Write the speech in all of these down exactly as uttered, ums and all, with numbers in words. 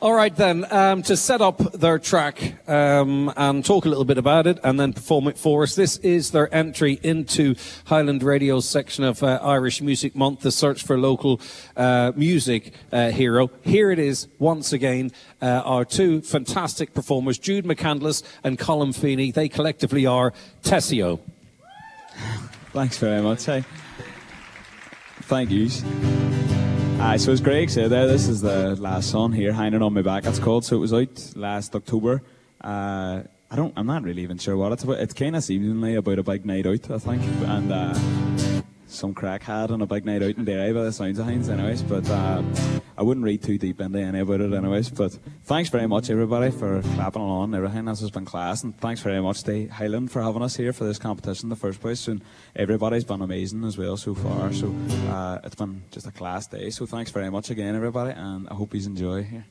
All right, then, um, to set up their track um, and talk a little bit about it and then perform it for us, this is their entry into Highland Radio's section of uh, Irish Music Month, the search for local uh, music uh, hero. Here it is, once again, uh, our two fantastic performers, Jude McCandless and Colin Feeney. They collectively are Tessio. Thanks very much. Hey. Thank you. Uh, so as Greg said there, this is the last song here, Hanging on My Back, it's called. So it was out last October. Uh, I don't, I'm not really even sure what it's about. It's kind of seemingly about a big night out, I think. And uh, some crack had on a big night out in Derry by the sounds of things anyways. But uh, I wouldn't read too deep into any about it anyways. But thanks very much everybody for clapping along and everything. This has been class. And thanks very much to Highland for having us here for this competition in the first place. And everybody's been amazing as well so far. So uh, it's been just a class day. So thanks very much again everybody. And I hope you enjoy here.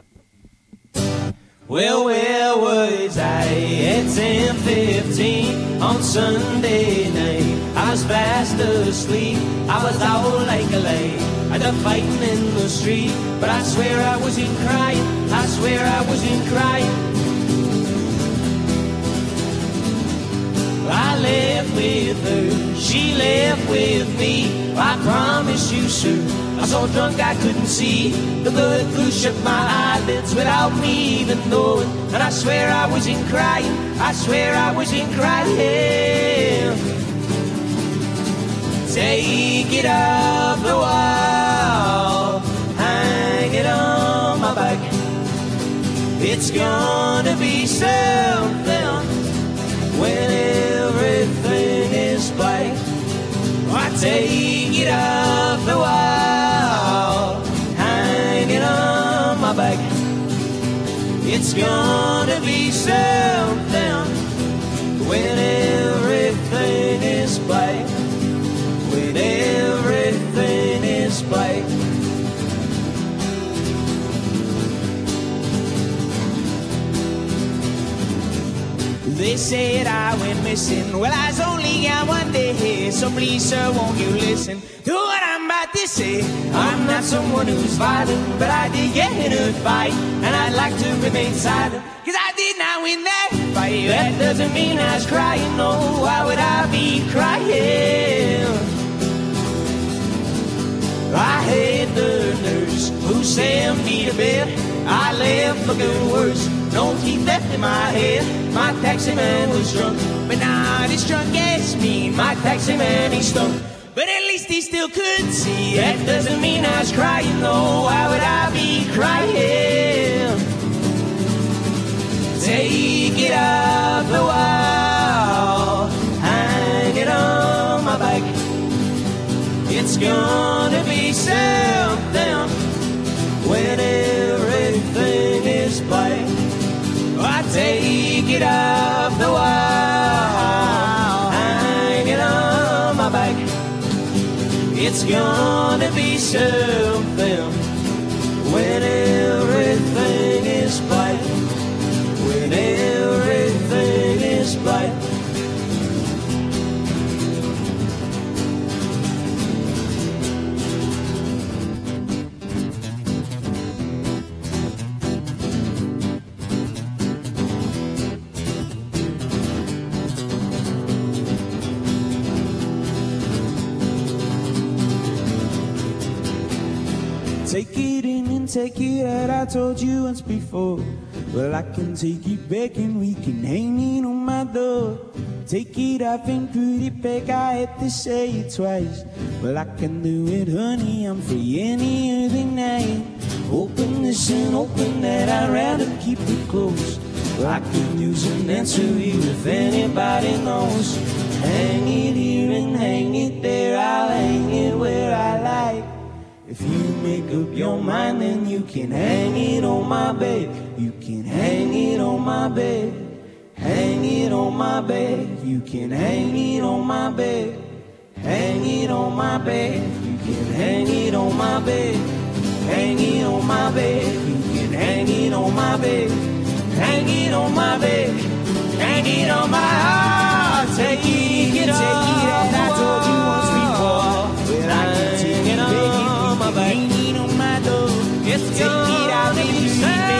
Well, where was I at ten fifteen on Sunday night? I was fast asleep, I was out like a light. I done fighting in the street, but I swear I wasn't crying, I swear I wasn't crying. I left with her, she left with me. I promise you, sir, I was so drunk I couldn't see. The blood flew shut my eyelids without me even knowing. And I swear I wasn't crying, I swear I wasn't crying. Take it off the wall, hang it on my back. It's gonna be something when everything is black. I take it off the wall, hang it on my back. It's gonna be something when everything is black. When everything is black. They said I went missing. Well, I was only out one day. So please, sir, won't you listen to what I'm about to say? I'm not someone who's violent, but I did get in a fight, and I'd like to remain silent, cause I did not win that fight. That doesn't mean I was crying, no, why would I be crying? I hate the nurse who sent me to bed. I left for good worse, no teeth left in my head. My taxi man was drunk, but not as drunk as me. My taxi man, he's stunk, but at least he still could see. That doesn't mean I was crying, no, why would I be crying? Take it off the wall, hang it on my back. It's gonna be something when everything is black. I take it off the wall, hang it on my back. It's gonna be something when everything is black. When everything is black. Take it in and take it out, I told you once before. Well, I can take it back and we can hang it on my door. Take it off and put it back, I had to say it twice. Well, I can do it, honey, I'm free any other night. Open this and open that, I'd rather keep it closed. Well, I can use an answer here if anybody knows. Hang it here and hang it there, I'll hang it where I like. If you make up your mind, then you can hang it on my bed. You can hang it on my bed. Hang it on my bed. You can hang it on my bed. Hang it on my bed. You can hang it on my bed. Hang it on my bed. You can hang it on my bed. Hang it on my bed. Hang it on my heart. Take it, take it off. I told you once before. Well, I can take it on my back. Hang it on my door. It's take it out and you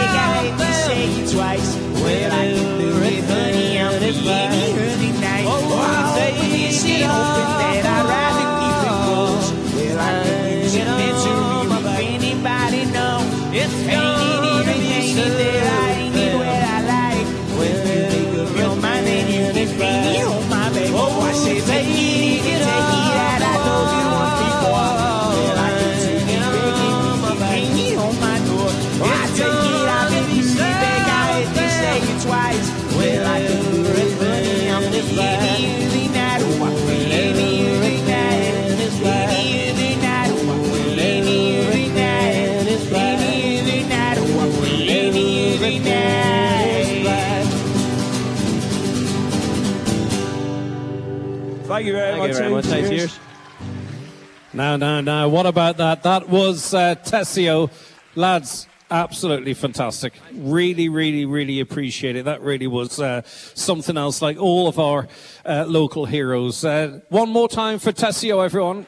Thank you very Thank much. you very much. Cheers. Cheers. Now, now, now, what about that? That was uh, Tessio. Lads, absolutely fantastic. Really, really, really appreciate it. That really was uh, something else, like all of our uh, local heroes. Uh, one more time for Tessio, everyone.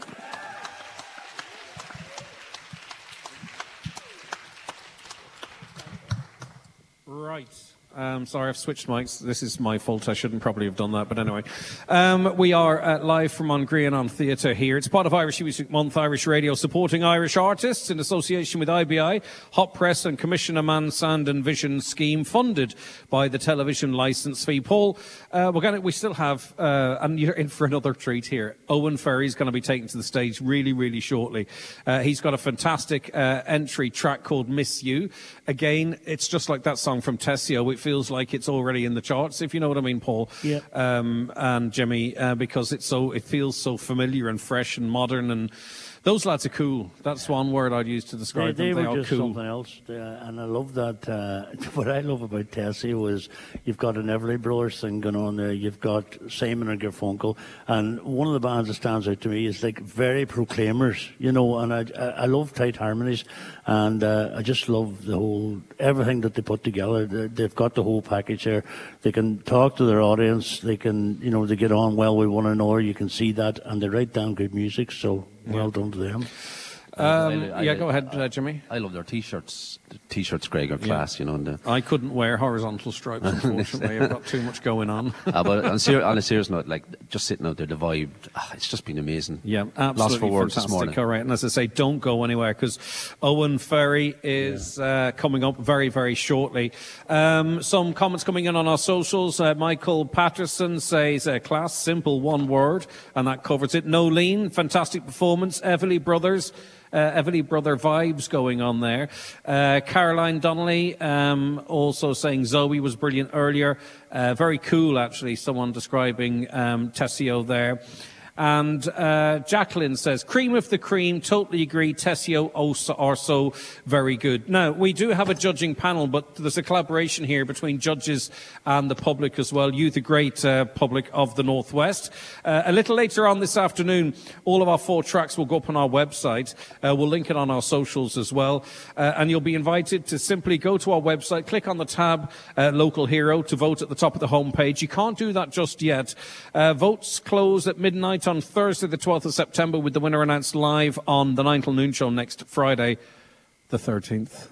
Right. Um, sorry, I've switched mics. This is my fault. I shouldn't probably have done that. But anyway, um, we are uh, live from Ongrianon Theatre here. It's part of Irish Music Month, Irish Radio, supporting Irish artists in association with I B I, Hot Press and Commission a Man Sound and Vision scheme, funded by the television licence fee. Paul, uh, we're gonna, we still have, uh, and you're in for another treat here. Owen Ferry's going to be taken to the stage really, really shortly. Uh, he's got a fantastic uh, entry track called Miss You. Again, it's just like that song from Tessio. It feels like it's already in the charts, if you know what I mean, Paul. Yeah. Um, and Jimmy, uh, because it's so, it feels so familiar and fresh and modern, and those lads are cool. That's one word I'd use to describe They, they them. They were are just cool. something else, uh, and I love that. Uh, what I love about Tessio is you've got an Everly Brothers thing going on there. You've got Simon and Garfunkel, and one of the bands that stands out to me is like very Proclaimers, you know. And I, I, I love tight harmonies, and uh, I just love the whole everything that they put together. They, they've got the whole package there. They can talk to their audience. They can, you know, they get on well with one another. You can see that, and they write down good music. So. Well done to them. Um, I, I, yeah, I, go ahead, uh, Jimmy. I love their T-shirts. The T-shirts, Greg, are class, Yeah. you know. And the, I couldn't wear horizontal stripes, unfortunately. I've got too much going on. uh, but on, ser- on a serious note, like just sitting out there, the vibe, ah, it's just been amazing. Yeah, absolutely Lost for words this morning. fantastic. All right, and as I say, don't go anywhere, because Owen Ferry is uh, coming up very, very shortly. Um, some comments coming in on our socials. Uh, Michael Patterson says, uh, class, simple, one word, and that covers it. Nolene, fantastic performance. Everly Brothers. Uh, Everly Brother vibes going on there. Uh, Caroline Donnelly um, also saying Zoe was brilliant earlier. Uh, very cool, actually, someone describing um, Tessio there. And uh, Jacqueline says, cream of the cream, totally agree, Tessio are so very good. Now, we do have a judging panel, but there's a collaboration here between judges and the public as well. You, the great uh, public of the Northwest. Uh, a little later on this afternoon, all of our four tracks will go up on our website. Uh, we'll link it on our socials as well. Uh, and you'll be invited to simply go to our website, click on the tab uh, Local Hero to vote at the top of the homepage. You can't do that just yet. Uh, votes close at midnight on Thursday the twelfth of September, with the winner announced live on the nine till noon show next Friday the thirteenth.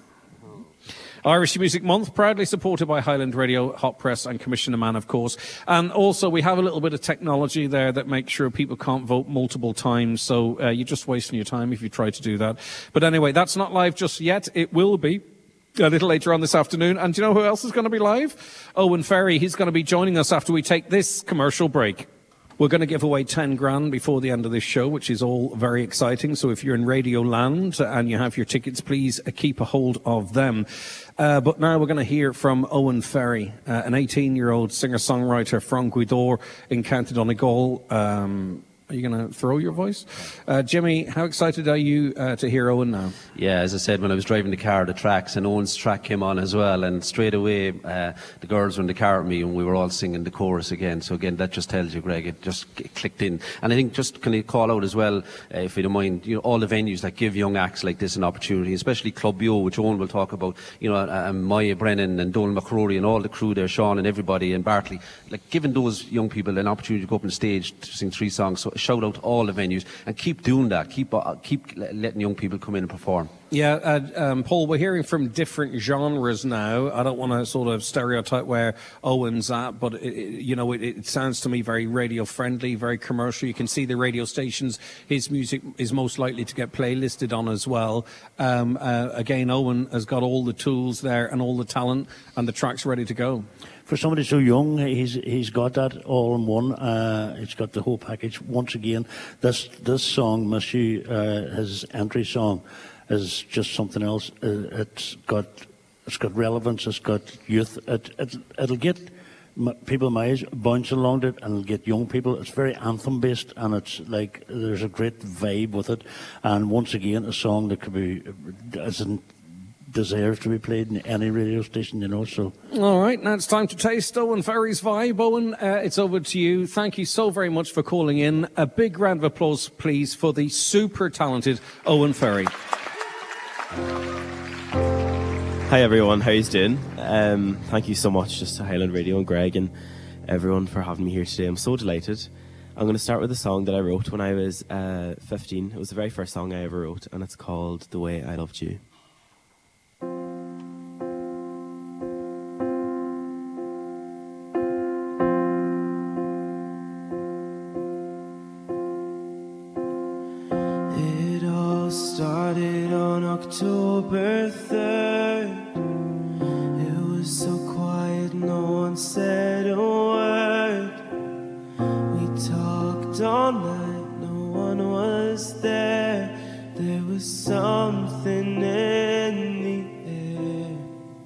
Irish Music Month, proudly supported by Highland Radio, Hot Press and Commission a Man, of course. And also we have a little bit of technology there that makes sure people can't vote multiple times, so uh, you're just wasting your time if you try to do that. But anyway, that's not live just yet. It will be a little later on this afternoon. And do you know who else is going to be live? Owen Ferry. He's going to be joining us after we take this commercial break. We're going to give away ten grand before the end of this show, which is all very exciting. So if you're in Radio Land and you have your tickets, please uh, keep a hold of them. Uh, but now we're going to hear from Owen Ferry, uh, an eighteen-year-old singer-songwriter from Gweedore in County Donegal. Um, Are you going to throw your voice? Uh, Jimmy, how excited are you uh, to hear Owen now? Yeah, as I said, when I was driving the car, the tracks, and Owen's track came on as well, and straight away uh, the girls were in the car with me and we were all singing the chorus again. So again, that just tells you, Greg, it just it clicked in. And I think just can I call out as well, uh, if you don't mind, you know, all the venues that give young acts like this an opportunity, especially Club Bio, which Owen will talk about, you know, uh, Maya Brennan and Donal McCrory and all the crew there, Sean and everybody, and Bartley, like giving those young people an opportunity to go up on stage to sing three songs. So shout out to all the venues and keep doing that. Keep uh, keep letting young people come in and perform. Yeah, uh, um, Paul, we're hearing from different genres now. I don't want to sort of stereotype where Owen's at, but, it, it, you know, it, it sounds to me very radio-friendly, very commercial. You can see the radio stations his music is most likely to get playlisted on as well. Um, uh, again, Owen has got all the tools there and all the talent, and the track's ready to go. For somebody so young, he's he's got that all in one. Uh, he's got the whole package. Once again, this this song, Miss You, uh, his entry song, is just something else. Uh, it's got it's got relevance. It's got youth. It, it it'll get m- people my age bouncing along it, and it'll get young people. It's very anthem based, and it's like there's a great vibe with it. And once again, a song that could be as in deserves to be played in any radio station, you know. So. All right, now it's time to taste Owen Ferry's vibe. Owen, uh, it's over to you. Thank you so very much for calling in. A big round of applause, please, for the super talented Owen Ferry. Hi everyone, how you doing? Um, thank you so much just to Highland Radio and Greg and everyone for having me here today. I'm so delighted. I'm going to start with a song that I wrote when I was uh, fifteen. It was the very first song I ever wrote, and it's called The Way I Loved You. It all started on October third. It was so quiet, no one said a word. We talked all night, no one was there. There was something in the air.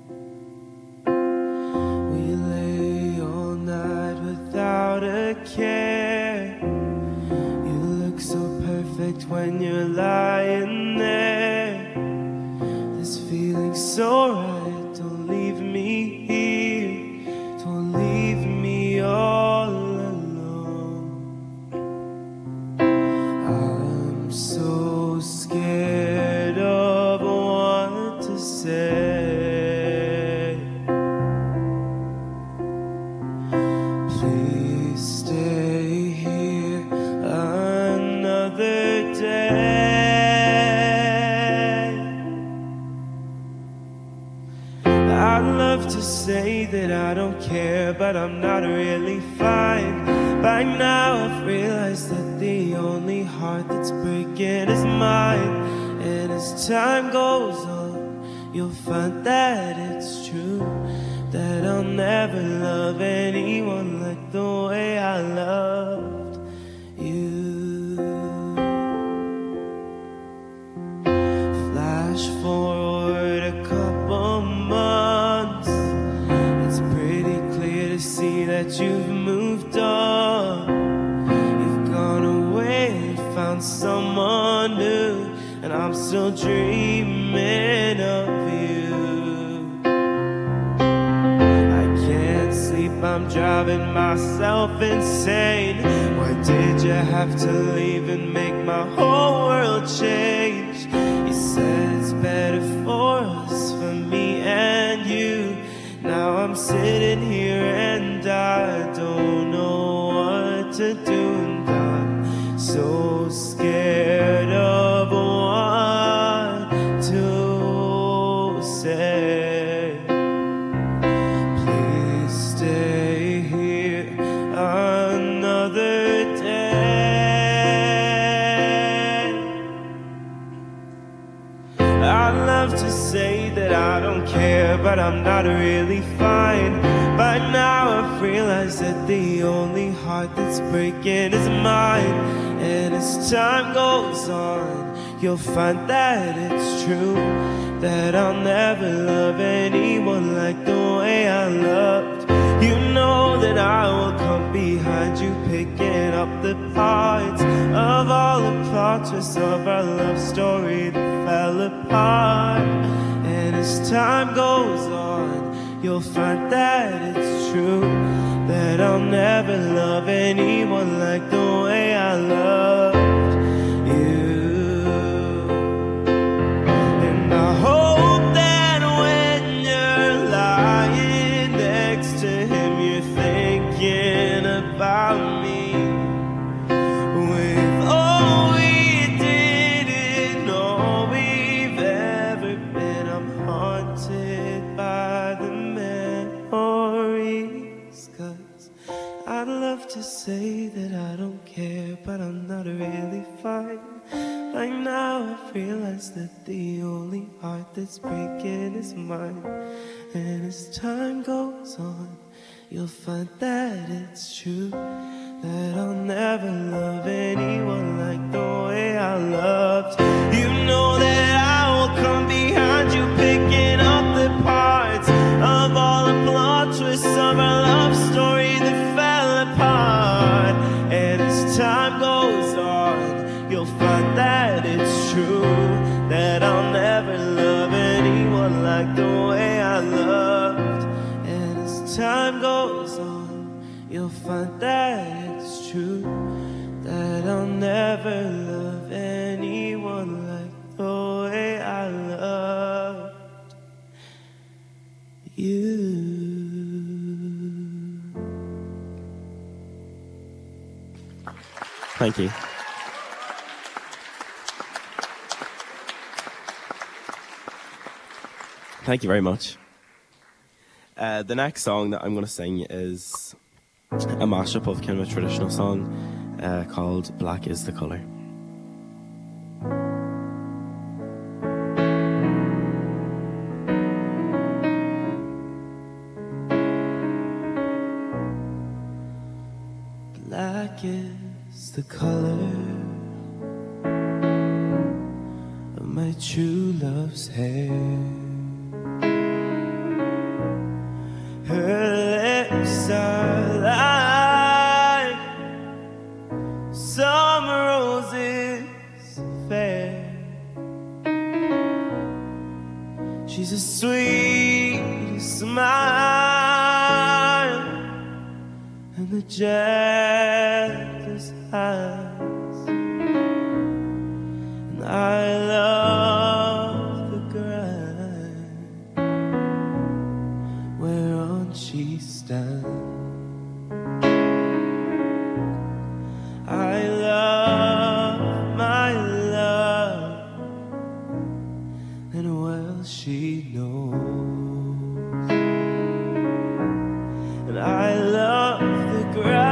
We lay all night without a care. You look so perfect when you're lying there. This feeling so right, don't leave me here. Don't leave me all alone. I'm so scared of what to say. Please stay here another day. I'd love to say that I don't care, but I'm not really fine. By now I've realized that the only heart that's breaking is mine. And as time goes on, you'll find that it's true, that I'll never love anyone like the way I loved you. Flash forward a couple months, it's pretty clear to see that you've moved on. You've gone away and found someone new, and I'm still dreaming of you. I can't sleep, I'm driving myself insane. Why did you have to leave and make my whole world change? You said it's better for us, for me and you. Now I'm sitting here and I don't know what to do, and I'm so scared of what to say. Please stay here another day. I'd love to say that I don't care, but I'm not really fine. By now I've realized that the only heart that's breaking is mine. And as time goes on, you'll find that it's true, that I'll never love anyone like the way I loved. You know that I will come behind you, picking up the parts of all the plot twists of our love story that fell apart. And as time goes on, you'll find that it's true, that I'll never love anyone like the way I loved you. And I hope that when you're lying next to him, you're thinking about me. With all we didn't know we've ever been, I'm haunted by the memories. 'Cause I'd love to say that I don't care, but I'm not really fine. By now I've realized that the only heart that's breaking is mine. And as time goes on, you'll find that it's true, that I'll never love anyone like the way I loved. You know that I will come behind you, picking up the parts of all the plot twists of our love story that fell apart. And as time goes on, you'll find that it's true, that I'll never love anyone like time goes on, you'll find that it's true, that I'll never love anyone like the way I loved you. Thank you. Thank you very much. Uh, the next song that I'm going to sing is a mashup of kind of a traditional song uh, called Black is the Colour. Black is the color of my true love's hair. Her lips are like summer roses fair. She's a sweet smile and the gentlest eyes, and I love the ground whereon she stands. I love my love, and well she knows, and I love the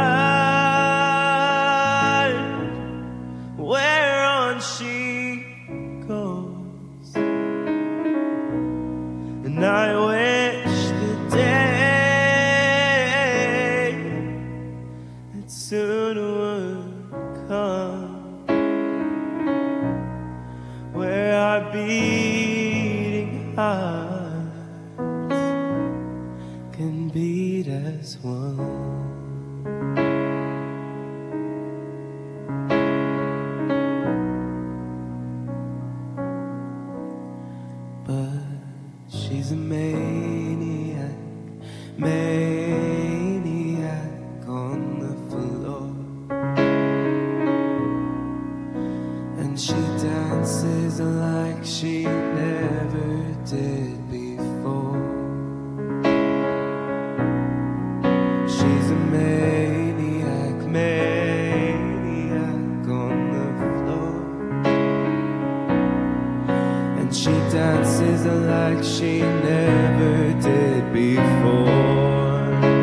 ground whereon she goes, and I wish the day that soon would come, where our beating hearts can beat as one. But she's a maniac, maniac on the floor, and she dances like she never did before. She's a maniac, maniac on the floor, and she dances like she never did before.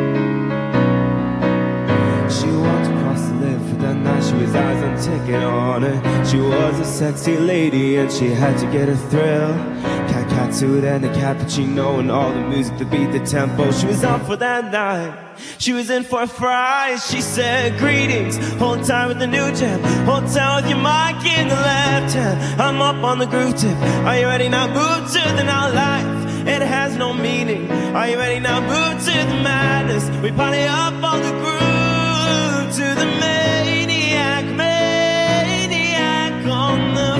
She walked across the lift for that night, she was eyes on ticket on her. She was a sexy lady and she had to get a thrill. Cat cat suit and a cappuccino and all the music that beat the tempo. She was on for that night, she was in for a fries. She said greetings, hold tight with the new jam, hold tight with your mic in the left hand. I'm up on the groove tip, are you ready now? Move to the now life, it has no meaning. Are you ready now? Move to the madness, we party up on the groove to the maniac, maniac on the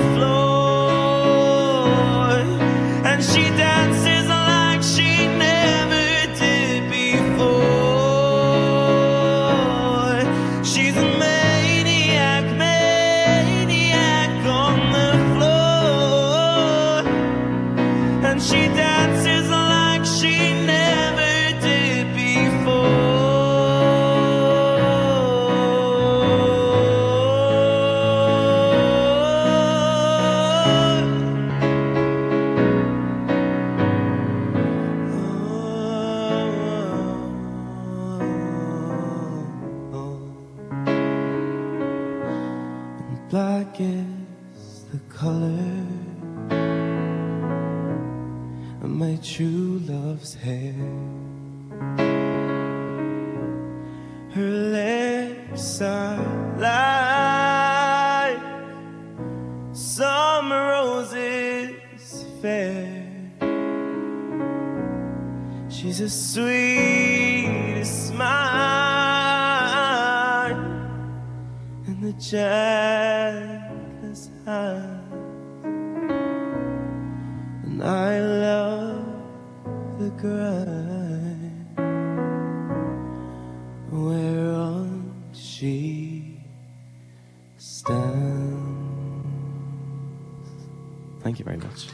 floor, and she dances like she never did before. She's a maniac, maniac on the floor, and she dances like she never did before. Black is the color of my true love's hair. Her lips are like summer roses fair. She's a sweet smile and the gentlest hand, and I love the grind whereon she stands. Thank you very much.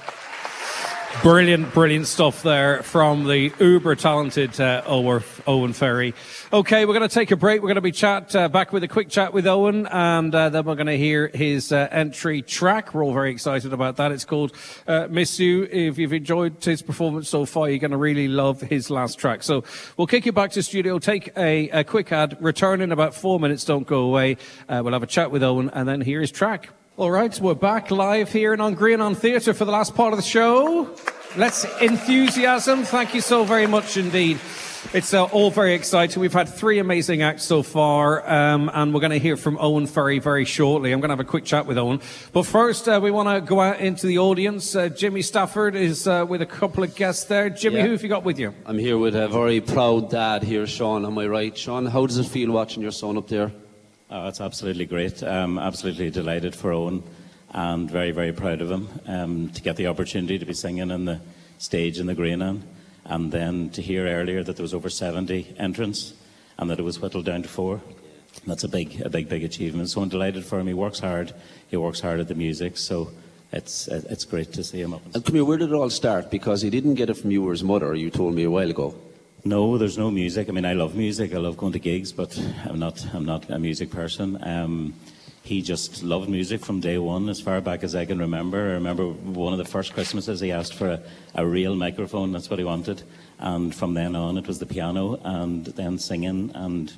Brilliant, brilliant stuff there from the uber talented uh, Owen Ferry. Okay, we're going to take a break. We're going to be chat uh, back with a quick chat with Owen, and uh, then we're going to hear his uh, entry track. We're all very excited about that. It's called uh, Miss You. If you've enjoyed his performance so far, you're going to really love his last track. So we'll kick you back to the studio, take a, a quick ad, return in about four minutes. Don't go away. Uh, we'll have a chat with Owen, and then hear his track. All right, we're back live here in On Green on Theatre for the last part of the show. Let's enthusiasm. Thank you so very much indeed. It's uh, all very exciting. We've had three amazing acts so far, um, and we're going to hear from Owen Ferry very shortly. I'm going to have a quick chat with Owen. But first, uh, we want to go out into the audience. Uh, Jimmy Stafford is uh, with a couple of guests there. Jimmy, yeah. Who have you got with you? I'm here with a very proud dad here, Sean, on my right. Sean, how does it feel watching your son up there? Oh, it's absolutely great. Um, absolutely delighted for Owen and very, very proud of him um, to get the opportunity to be singing on the stage in the Greenan, and then to hear earlier that there was over seventy entrants and that it was whittled down to four. That's a big, a big, big achievement. So I'm delighted for him. He works hard. He works hard at the music. So it's it's great to see him up. And come here, where did it all start? Because he didn't get it from you or his mother. You told me a while ago. No, there's no music. I mean, I love music. I love going to gigs, but I'm not. I'm not a music person. Um, he just loved music from day one, as far back as I can remember. I remember one of the first Christmases he asked for a, a real microphone. That's what he wanted. And from then on, it was the piano, and then singing. And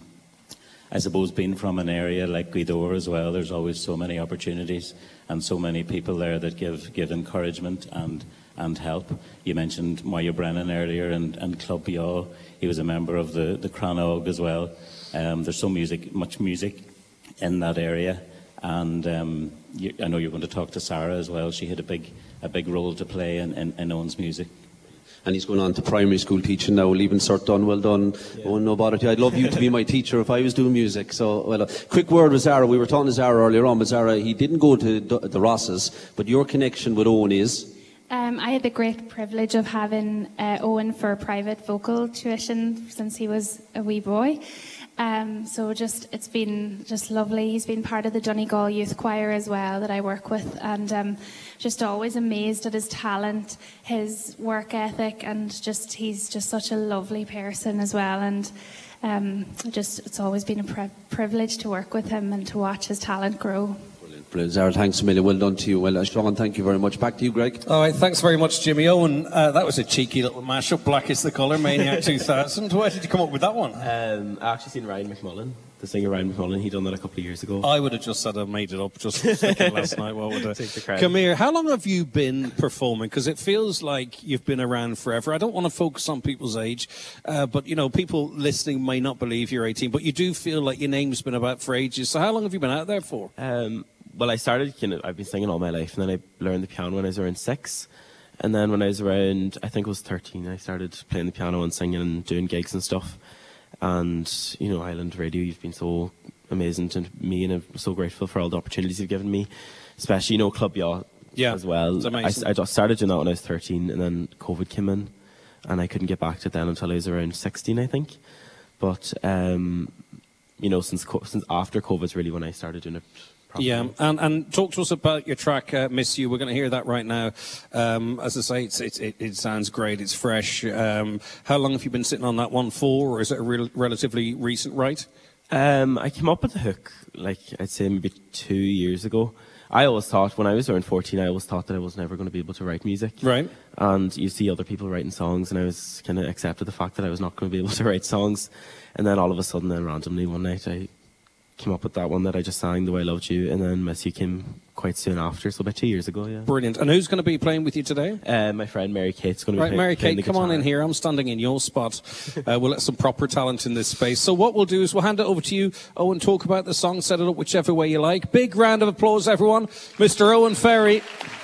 I suppose being from an area like Gweedore as well, there's always so many opportunities and so many people there that give give encouragement and. and help. You mentioned Moya Brennan earlier, and, and Club Yaw. He was a member of the, the Cranog as well. Um, there's so music, much music in that area. And um, you, I know you're going to talk to Sarah as well. She had a big a big role to play in, in, in Owen's music. And he's going on to primary school teaching now, leaving cert done, well done. Yeah. Owen, no bother to you. I'd love you to be my teacher if I was doing music. So, well, a quick word with Zara. We were talking to Zara earlier on, but Zara, he didn't go to the Rosses, but your connection with Owen is... Um, I had the great privilege of having uh, Owen for private vocal tuition since he was a wee boy. Um, so just it's been just lovely. He's been part of the Donegal Youth Choir as well that I work with, and um, just always amazed at his talent, his work ethic, and just he's just such a lovely person as well. And um, just it's always been a pri- privilege to work with him and to watch his talent grow. Brilliant, Zara, thanks a million. Well done to you. Well, uh, Sean, thank you very much. Back to you, Greg. All right, thanks very much, Jimmy. Owen, uh, that was a cheeky little mashup. Black is the Colour, Maniac two thousand. Where did you come up with that one? Um, I actually seen Ryan McMullen, the singer Ryan McMullen. He done that a couple of years ago. I would have just said I made it up just last night. What would I? Take the credit. Come here. How long have you been performing? Because it feels like you've been around forever. I don't want to focus on people's age, uh, but you know, people listening may not believe you're eighteen, but you do feel like your name's been about for ages. So how long have you been out there for? Um, Well, I started, you know, I've been singing all my life, and then I learned the piano when I was around six. And then when I was around, I think it was thirteen, I started playing the piano and singing and doing gigs and stuff. And, you know, Highland Radio, you've been so amazing to me, and I'm so grateful for all the opportunities you've given me, especially, you know, Club Yaw yeah, as well. It's amazing. I, I just started doing that when I was thirteen, and then COVID came in, and I couldn't get back to it then until I was around sixteen, I think. But, um, you know, since since after COVID's really when I started doing it. Properly. Yeah, and, and talk to us about your track, uh, Miss You. We're going to hear that right now. Um, as I say, it's, it's, it, it sounds great, it's fresh. Um, how long have you been sitting on that one for, or is it a re- relatively recent write? Um, I came up with the hook, like, I'd say maybe two years ago. I always thought, when I was around fourteen, I always thought that I was never going to be able to write music. Right. And you see other people writing songs, and I was kind of accepted the fact that I was not going to be able to write songs. And then all of a sudden, then randomly one night, I came up with that one that I just sang, The Way I Loved You, and then Miss You came quite soon after, so about two years ago, yeah. Brilliant. And who's going to be playing with you today? Uh, my friend Mary Kate's going to right, be play, Mary playing Kate, the come on guitar. in here. I'm standing in your spot. Uh, we'll let some proper talent in this space. So what we'll do is we'll hand it over to you, Owen, talk about the song, set it up whichever way you like. Big round of applause, everyone. Mister Owen Ferry.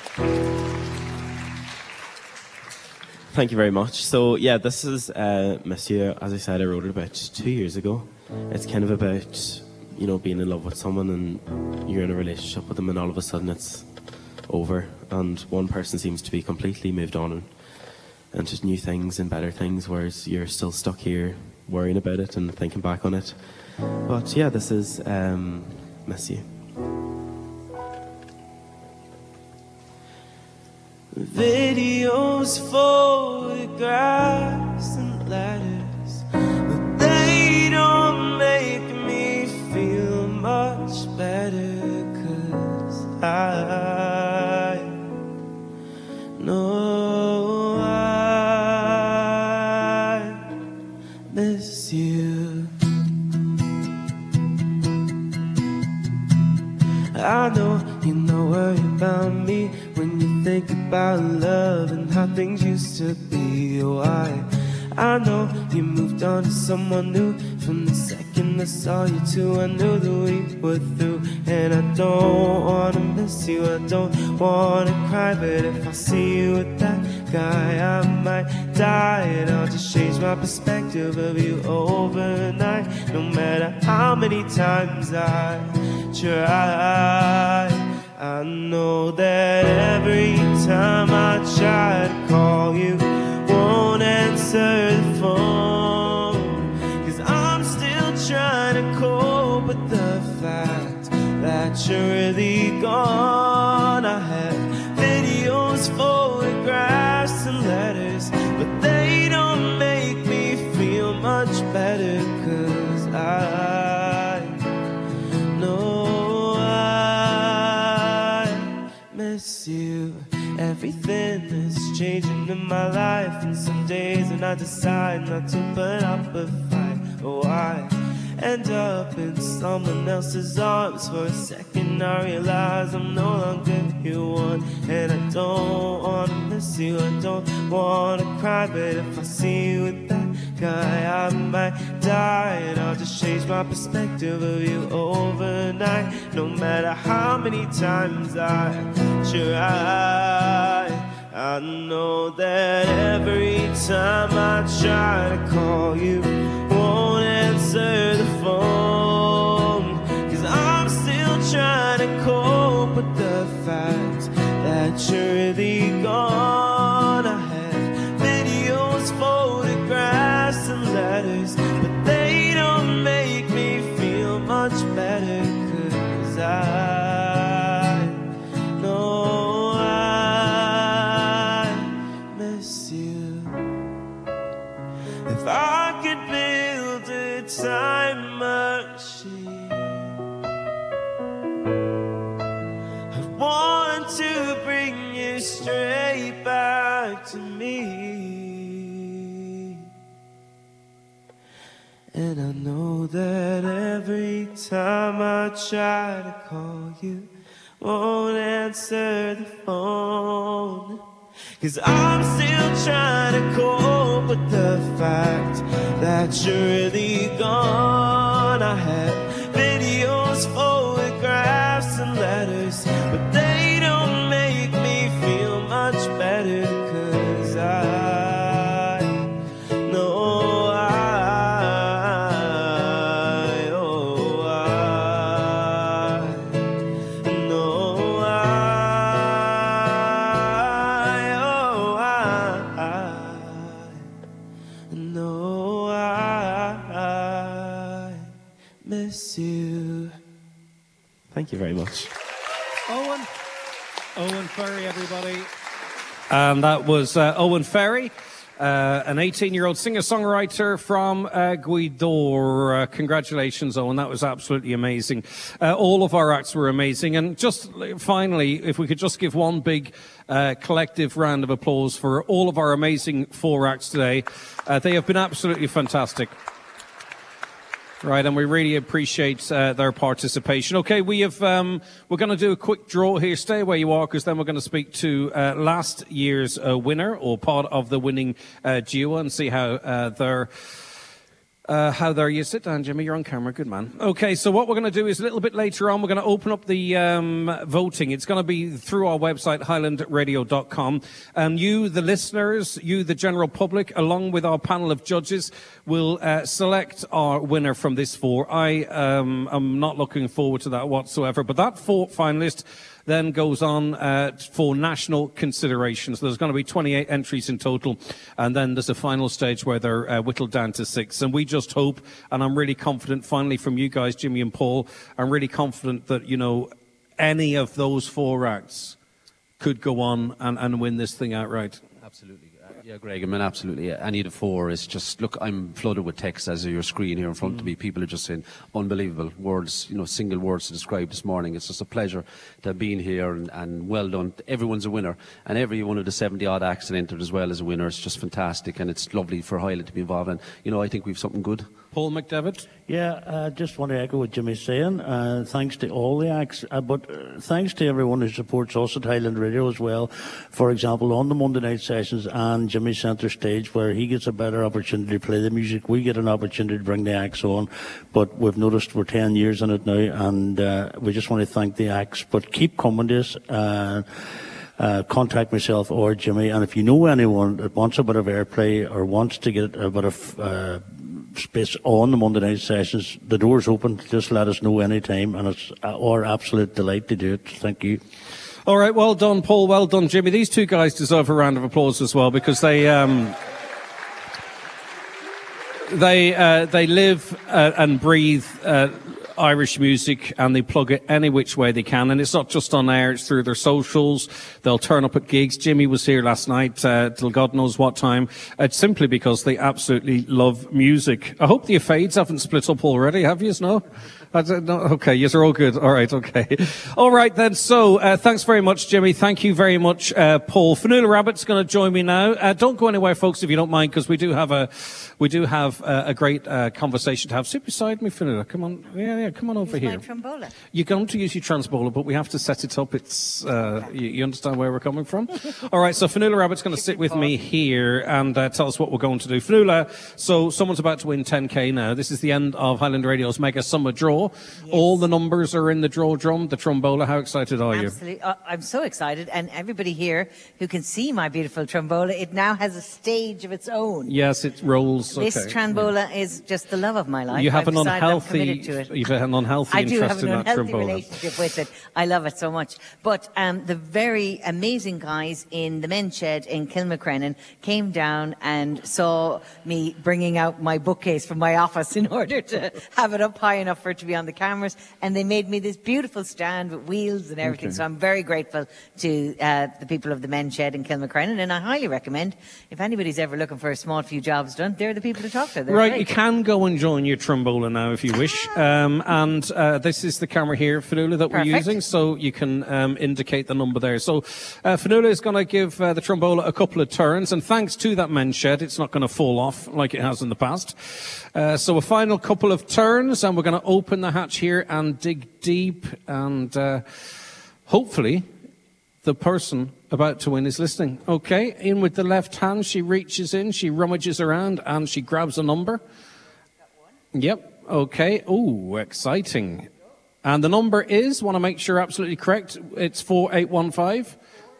Thank you very much. So, yeah, this is uh, Miss You. As I said, I wrote it about two years ago. It's kind of about, you know, being in love with someone and you're in a relationship with them and all of a sudden it's over and one person seems to be completely moved on and, and just new things and better things, whereas you're still stuck here worrying about it and thinking back on it. But yeah, this is um, Miss You. Videos, photographs, and letters, but they don't make me feel much better, 'cause I know I miss you. I know you're not worried about me when you think about love and how things used to be. Oh, I, I know you moved on to someone new from the second I saw you too. I knew that we were through, and I don't wanna miss you, I don't wanna cry, but if I see you with that guy, I might die, and I'll just change my perspective of you overnight. No matter how many times I try, I know that every time I try to call you, won't answer the phone, 'cause I'm still trying to cope with the fact that you're really gone. I have videos, photographs, and letters, but they don't make me feel much better, 'cause I know I miss you. Everything is changing in my life, and some days when I decide not to put up a fight, oh, I end up in someone else's arms. For a second I realize I'm no longer your one, and I don't wanna miss you, I don't wanna cry, but if I see you with that guy, I might die, and I'll just change my perspective of you overnight. No matter how many times I try, I know that every time I try to call you, won't answer the phone, 'cause I'm still trying to cope with the fact that you're really gone. I have videos, photographs, and letters, but they don't make me feel much better, 'cause I know I miss you. If I could build a time machine, I'd want to bring you straight back to me. And I know that every time I try to call you, won't answer the phone, 'cause I'm still trying to cope with the fact that you're really gone. I have videos, photographs, and letters, but they don't make me feel much better, 'cause I know I, oh, I know I, oh, I know I miss you. Thank you very much. Owen. Owen Ferry, everybody. And that was uh, Owen Ferry, uh, an eighteen-year-old singer-songwriter from uh, Gweedore. Uh, congratulations, Owen. That was absolutely amazing. Uh, all of our acts were amazing. And just finally, if we could just give one big uh, collective round of applause for all of our amazing four acts today. Uh, they have been absolutely fantastic. Right, and we really appreciate uh, their participation. Okay, we have, um, we're going to do a quick draw here. Stay where you are, because then we're going to speak to uh, last year's uh, winner, or part of the winning uh, duo, and see how uh, they're... Uh, how there you sit down, Jimmy. You're on camera. Good man. Okay, so what we're going to do is a little bit later on, we're going to open up the um, voting. It's going to be through our website, highland radio dot com. And you, the listeners, you, the general public, along with our panel of judges, will uh, select our winner from this four. I um, am not looking forward to that whatsoever. But that fourth finalist then goes on uh, for national consideration. So there's going to be twenty-eight entries in total, and then there's a final stage where they're uh, whittled down to six. And we just hope, and I'm really confident, finally, from you guys, Jimmy and Paul, I'm really confident that, you know, any of those four acts could go on and, and win this thing outright. Absolutely. Yeah, Greg, I mean, absolutely. Any of the four is just, look, I'm flooded with text as of your screen here in front mm. of me. People are just saying unbelievable words, you know, single words to describe this morning. It's just a pleasure to have been here, and, and well done. Everyone's a winner, and every one of the seventy odd acts that entered as well as a winner. It's just fantastic, and it's lovely for Highland to be involved in. You know, I think we've something good. Paul McDevitt? Yeah, I uh, just want to echo what Jimmy's saying. Uh, thanks to all the acts, uh, but uh, thanks to everyone who supports us at Highland Radio as well. For example, on the Monday night sessions and Jimmy's centre stage, where he gets a better opportunity to play the music, we get an opportunity to bring the acts on. But we've noticed we're ten years in it now, and uh, we just want to thank the acts. But keep coming to us. Uh, Uh, contact myself or Jimmy, and if you know anyone that wants a bit of airplay or wants to get a bit of uh, space on the Monday night sessions, the door's open. Just let us know anytime, and it's our absolute delight to do it. Thank you. All right, well done, Paul. Well done, Jimmy. These two guys deserve a round of applause as well, because they um, they uh, they live uh, and breathe Uh, Irish music, and they plug it any which way they can. And it's not just on air, it's through their socials. They'll turn up at gigs. Jimmy was here last night uh, till God knows what time. It's simply because they absolutely love music. I hope the Fades haven't split up already, have you, no? I don't know. Okay, yes, are all good. All right, okay. All right, then. So, uh, thanks very much, Jimmy. Thank you very much, uh, Paul. Fionnuala Rabbit's going to join me now. Uh, don't go anywhere, folks, if you don't mind, because we do have a, we do have uh, a great uh, conversation to have. Sit beside me, Fionnuala. Come on, yeah, yeah, come on over use here. My trombola. You're going to use your transbola, but we have to set it up. It's, uh, you, you understand where we're coming from? All right, so Fionnuala Rabbit's going to sit with me here and uh, tell us what we're going to do. Fionnuala, so someone's about to win ten K now. This is the end of Highland Radio's Mega Summer Draw. Yes. All the numbers are in the draw drum, the trombola. How excited are you? Absolutely. Uh, I'm so excited. And everybody here who can see my beautiful trombola, it now has a stage of its own. Yes, it rolls. This okay. trombola yeah. is just the love of my life. You have I've an unhealthy, you have an unhealthy I do interest have an in that unhealthy trombola. relationship with it. I love it so much. But um, the very amazing guys in the men's shed in Kilmacrennan came down and saw me bringing out my bookcase from my office in order to have it up high enough for it to be on the cameras. And they made me this beautiful stand with wheels and everything. Okay. So I'm very grateful to uh, the people of the men's shed in Kilmacrennan. And I highly recommend, if anybody's ever looking for a small few jobs done, they're the people to talk to. They're right, great. You can go and join your trombola now if you wish. Um, and uh, this is the camera here, Fionnuala, that Perfect. we're using, so you can um, indicate the number there. So uh, Fionnuala is going to give uh, the trombola a couple of turns, and thanks to that men's shed, it's not going to fall off like it has in the past. Uh, so a final couple of turns, and we're going to open the hatch here and dig deep, and uh, hopefully the person about to win is listening. Okay, in with the left hand, she reaches in, she rummages around, and she grabs a number. Yep. Okay. Ooh, exciting. And the number is, want to make sure absolutely correct, it's four eight one five.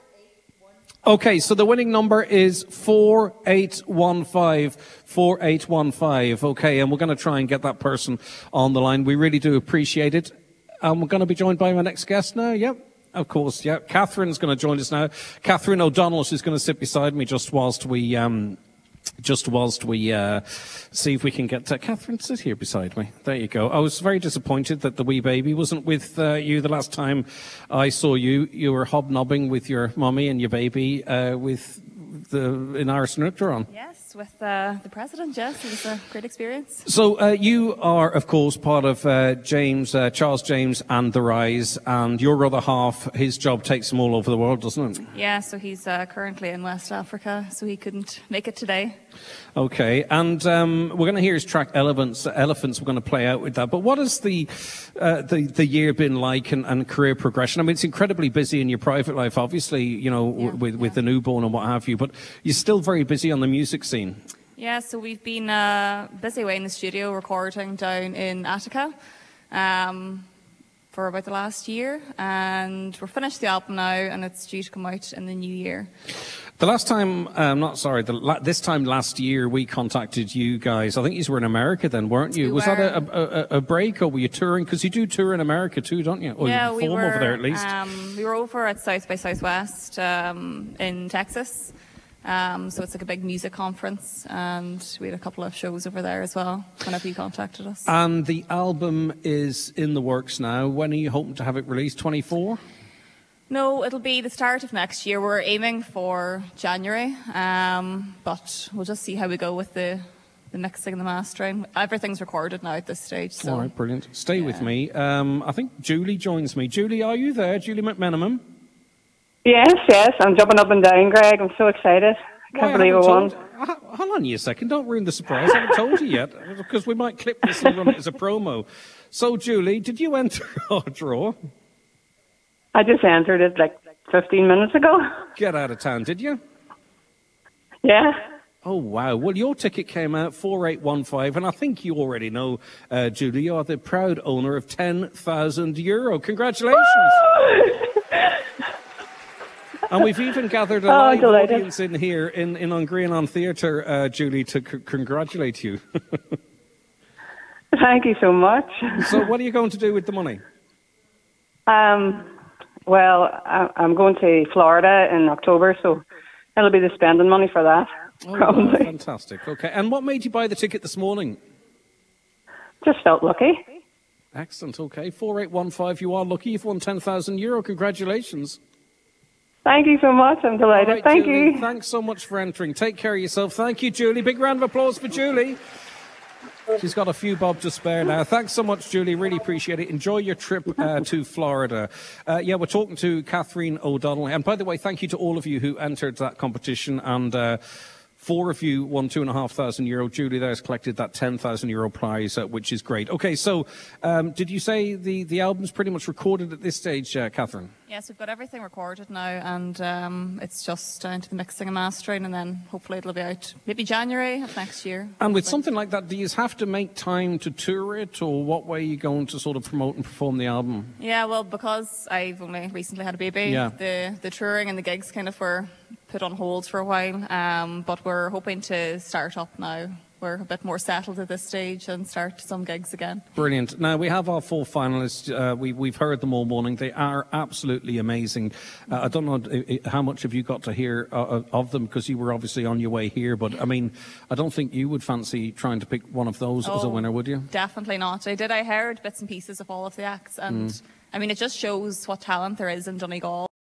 Okay, so the winning number is four eight one five. four eight one five. Okay, and we're going to try and get that person on the line. We really do appreciate it. And we're going to be joined by my next guest now. Yep. Of course, yeah. Catherine's going to join us now. Catherine O'Donnell, she's going to sit beside me just whilst we... Um, Just whilst we uh, see if we can get uh, Catherine, sit here beside me. There you go. I was very disappointed that the wee baby wasn't with uh, you the last time I saw you. You were hobnobbing with your mummy and your baby uh, with the in Irish Nutron. Yes, with uh, the president. Yes, it was a great experience. So uh, you are, of course, part of uh, James, uh, Charles James and The Rise, and your other half, his job takes him all over the world, doesn't it? Yeah, so he's uh, currently in West Africa, so he couldn't make it today. Okay, and um, we're going to hear his track Elephants. Elephants. We're going to play out with that. But what has the uh, the, the year been like, and, and career progression? I mean, it's incredibly busy in your private life, obviously, you know, yeah, w- with, yeah. with the newborn and what have you. But you're still very busy on the music scene. Yeah, so we've been uh, busy away in the studio recording down in Attica um, for about the last year, and we're finished the album now, and it's due to come out in the new year. The last time, um, not sorry, the, la- this time last year we contacted you guys. I think you were in America then, weren't you? We Was were. that a, a, a break, or were you touring? Because you do tour in America too, don't you? Or yeah, you we perform were over there at least. Um, we were over at South by Southwest um, in Texas. Um, so it's like a big music conference, and we had a couple of shows over there as well whenever you contacted us. And the album is in the works now. When are you hoping to have it released? twenty-four? No, it'll be the start of next year. We're aiming for January, um, but we'll just see how we go with the, the mixing and the mastering. Everything's recorded now at this stage. So. All right, brilliant. Stay Yeah. with me. Um, I think Julie joins me. Julie, are you there? Julie McMenamin? Yes, yes, I'm jumping up and down, Greg. I'm so excited. I can't Why, believe I haven't won. told- h- Hold on you a second. Don't ruin the surprise. I haven't told you yet, because we might clip this and run it as a promo. So, Julie, did you enter our draw? I just entered it like fifteen minutes ago. Get out of town, did you? Yeah. Oh, wow. Well, your ticket came out four eight one five, and I think you already know, uh, Julie, you are the proud owner of ten thousand euro. Congratulations. And we've even gathered a Oh, live delighted. audience in here in, in Ungreon Theatre, uh, Julie, to c- congratulate you. Thank you so much. So what are you going to do with the money? Um, well, I, I'm going to Florida in October, so it'll be the spending money for that, Oh, probably. wow, fantastic. Okay. And what made you buy the ticket this morning? Just felt lucky. Excellent. Okay. four eight one five. You are lucky. You've won ten thousand euro. Congratulations. Thank you so much. I'm delighted. All right, Thank Julie, you. Thanks so much for entering. Take care of yourself. Thank you, Julie. Big round of applause for Julie. She's got a few bob to spare now. Thanks so much, Julie. Really appreciate it. Enjoy your trip uh, to Florida. Uh, yeah, we're talking to Catherine O'Donnell. And by the way, thank you to all of you who entered that competition. And uh, four of you won two and a half thousand euro. Julie there has collected that ten thousand euro prize, uh, which is great. Okay, so um, did you say the, the album's pretty much recorded at this stage, uh, Catherine? Yes, we've got everything recorded now, and um, it's just down to the mixing and mastering, and then hopefully it'll be out maybe January of next year. And with hopefully. something like that, do you have to make time to tour it, or what way are you going to sort of promote and perform the album? Yeah, well, because I've only recently had a baby, Yeah. the, the touring and the gigs kind of were put on hold for a while, um, but we're hoping to start up now. We're a bit more settled at this stage and start some gigs again. Brilliant. Now, we have our four finalists. Uh, we, we've heard them all morning. They are absolutely amazing. Uh, I don't know i- i- how much have you got to hear uh, of them, because you were obviously on your way here, but I mean, I don't think you would fancy trying to pick one of those as a Oh, winner, would you? Definitely not. I did. I heard bits and pieces of all of the acts, and Mm. I mean, it just shows what talent there is in Donegal.